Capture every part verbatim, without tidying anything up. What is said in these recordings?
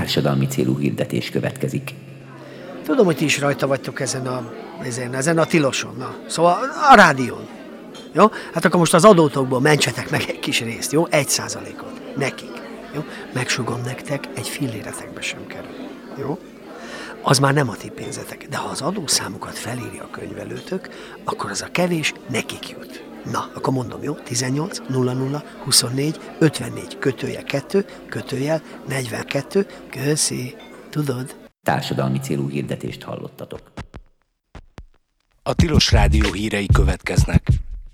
társadalmi célú hirdetés következik. Tudom, hogy ti is rajta vagytok ezen a, ezen, ezen a tiloson, na. Szóval a rádión. Jó? Hát akkor most az adótokból mentsetek meg egy kis részt, jó? Egy százalékot. Nekik. Jó? Megsugom nektek, egy filléretekbe sem kerül. Jó? Az már nem a ti pénzetek, de ha az adószámukat felírja a könyvelőtök, akkor az a kevés nekik jut. Na, akkor mondom, jó? tizennyolc nulla nulla huszonnégy ötvennégy kötőjel kettő kötőjel negyvenkettő. Köszi. Tudod? Társadalmi célú hirdetést hallottatok. A Tilos Rádió hírei következnek.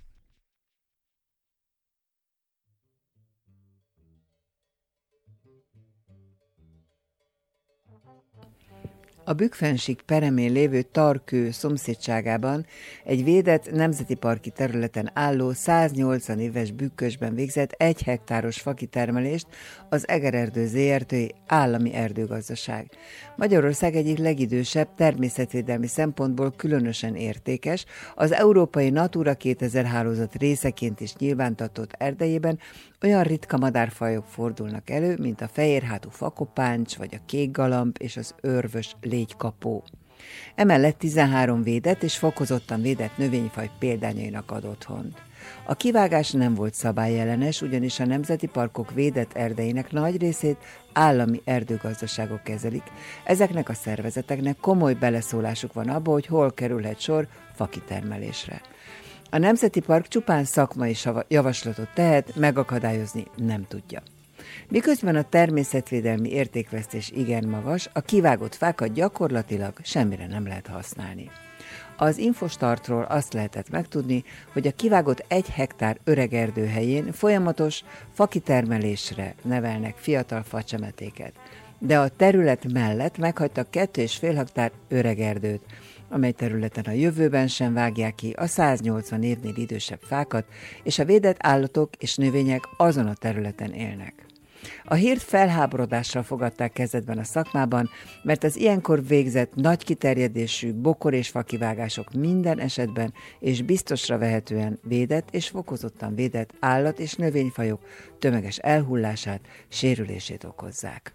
A Bükkfensík peremén lévő Tarkő szomszédságában egy védett nemzeti parki területen álló száznyolcvan éves bükkösben végzett egy hektáros fakitermelést az Egererdő zé er té állami erdőgazdaság. Magyarország egyik legidősebb, természetvédelmi szempontból különösen értékes, az Európai Natura kétezer hálózat részeként is nyilvántartott erdejében olyan ritka madárfajok fordulnak elő, mint a fehérhátú fakopáncs, vagy a kékgalamb és az örvös légykapó. Emellett tizenhárom védett és fokozottan védett növényfaj példányainak ad otthont. A kivágás nem volt szabályellenes, ugyanis a nemzeti parkok védett erdeinek nagy részét állami erdőgazdaságok kezelik. Ezeknek a szervezeteknek komoly beleszólásuk van abba, hogy hol kerülhet sor fakitermelésre. A Nemzeti Park csupán szakmai javaslatot tehet, megakadályozni nem tudja. Miközben a természetvédelmi értékvesztés igen magas, a kivágott fákat gyakorlatilag semmire nem lehet használni. Az Infostartról azt lehetett megtudni, hogy a kivágott egy hektár öreg erdő helyén folyamatos fakitermelésre nevelnek fiatal facsemetéket, de a terület mellett meghagytak két és fél hektár öreg erdőt, amely területen a jövőben sem vágják ki a száznyolcvan évnél idősebb fákat, és a védett állatok és növények azon a területen élnek. A hírt felháborodással fogadták kezdetben a szakmában, mert az ilyenkor végzett nagy kiterjedésű bokor- és fakivágások minden esetben és biztosra vehetően védett és fokozottan védett állat- és növényfajok tömeges elhullását, sérülését okozzák.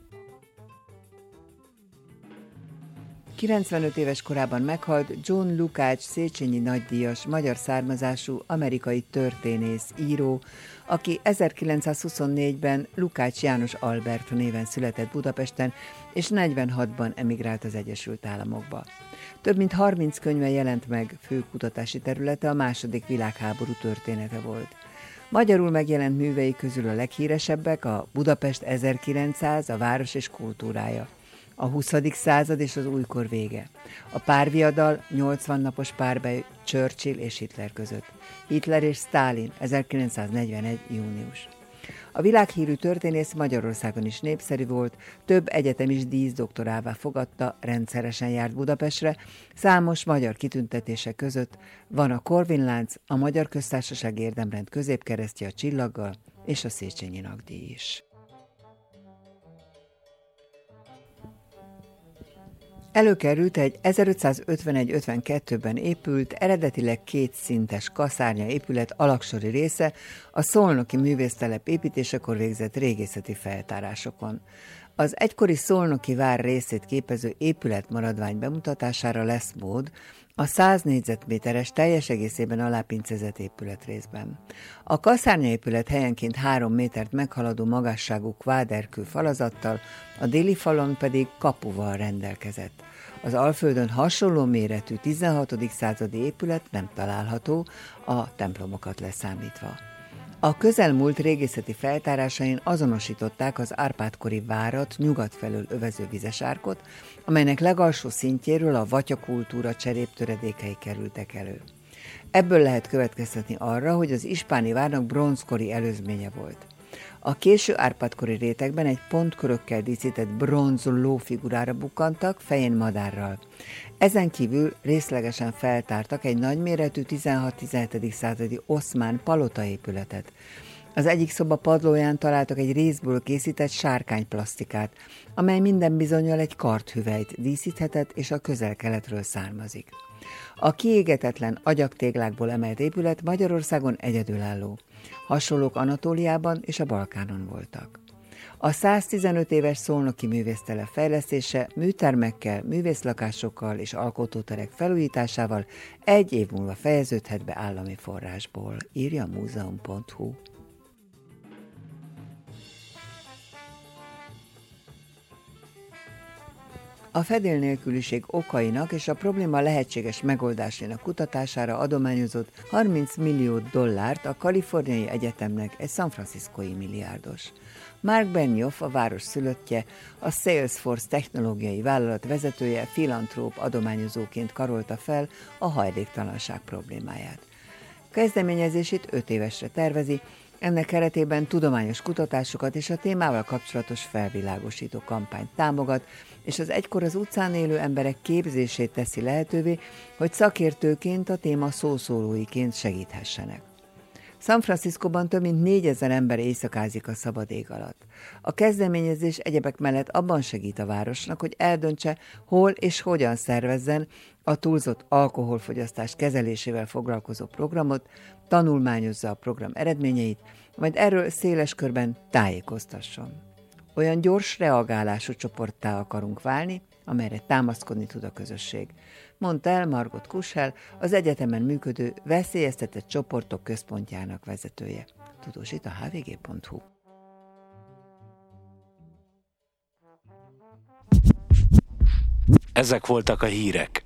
kilencvenöt éves korában meghalt John Lukács Széchenyi nagydíjas, magyar származású amerikai történész, író, aki ezerkilencszázhuszonnégyben Lukács János Albert néven született Budapesten, és negyvenhatban emigrált az Egyesült Államokba. Több mint harminc könyve jelent meg, fő kutatási területe a második világháború története volt. Magyarul megjelent művei közül a leghíresebbek a Budapest ezerkilencszáz, a város és kultúrája, a huszadik század és az újkor vége, a párviadal, nyolcvan napos párbaj Churchill és Hitler között, Hitler és Sztálin, ezerkilencszáznegyvenegy. június. A világhírű történész Magyarországon is népszerű volt, több egyetemis díszdoktorává fogadta, rendszeresen járt Budapestre, számos magyar kitüntetése között van a Korvin-lánc, a Magyar Köztársaság Érdemrend középkeresztje a csillaggal és a Széchenyi Nagdíj is. Előkerült egy ezerötszázötvenegy ötvenkettőben épült, eredetileg kétszintes kaszárnya épület alaksori része a szolnoki művésztelep építésekor végzett régészeti feltárásokon. Az egykori szolnoki vár részét képező épület maradvány bemutatására lesz mód a száz négyzetméteres teljes egészében alápincezett épületrészben. A kaszárnyaépület helyenként három métert meghaladó magasságú kváderkő falazattal, a déli falon pedig kapuval rendelkezett. Az Alföldön hasonló méretű tizenhatodik századi épület nem található, a templomokat leszámítva. A közelmúlt régészeti feltárásain azonosították az Árpád-kori várat nyugat felől övező vizesárkot, amelynek legalsó szintjéről a vatyakultúra cseréptöredékei kerültek elő. Ebből lehet következtetni arra, hogy az ispáni várnak bronzkori előzménye volt. A késő Árpád-kori rétegben egy pontkörökkel díszített bronz lófigurára bukkantak, fején madárral. Ezen kívül részlegesen feltártak egy nagyméretű tizenhat-tizenhetedik századi oszmán palotaépületet. Az egyik szoba padlóján találtak egy rézből készített sárkányplasztikát, amely minden bizonnyal egy karthüvelyt díszíthetett és a közel-keletről származik. A kiégetetlen agyagtéglákból emelt épület Magyarországon egyedülálló. Hasonlók Anatóliában és a Balkánon voltak. A száztizenöt éves szolnoki művésztelep fejlesztése műtermekkel, művészlakásokkal és alkotóterek felújításával egy év múlva fejeződhet be állami forrásból, írja a múzeum pont hu. A fedélnélküliség okainak és a probléma lehetséges megoldásainak kutatására adományozott harminc millió dollárt a Kaliforniai Egyetemnek egy San Franciscói milliárdos. Mark Benioff, a város szülöttje, a Salesforce technológiai vállalat vezetője filantróp adományozóként karolta fel a hajléktalanság problémáját. Kezdeményezését öt évesre tervezi, ennek keretében tudományos kutatásokat és a témával kapcsolatos felvilágosító kampányt támogat, és az egykor az utcán élő emberek képzését teszi lehetővé, hogy szakértőként a téma szószólóiként segíthessenek. San Franciscóban több mint négyezer ember éjszakázik a szabad ég alatt. A kezdeményezés egyebek mellett abban segít a városnak, hogy eldöntse, hol és hogyan szervezzen a túlzott alkoholfogyasztás kezelésével foglalkozó programot, tanulmányozza a program eredményeit, majd erről széles körben tájékoztasson. Olyan gyors reagálású csoporttá akarunk válni, amelyre támaszkodni tud a közösség, mondta el Margot Kuschel, az egyetemen működő veszélyeztetett csoportok központjának vezetője. Tudósít a há vé gé pont hu. Ezek voltak a hírek.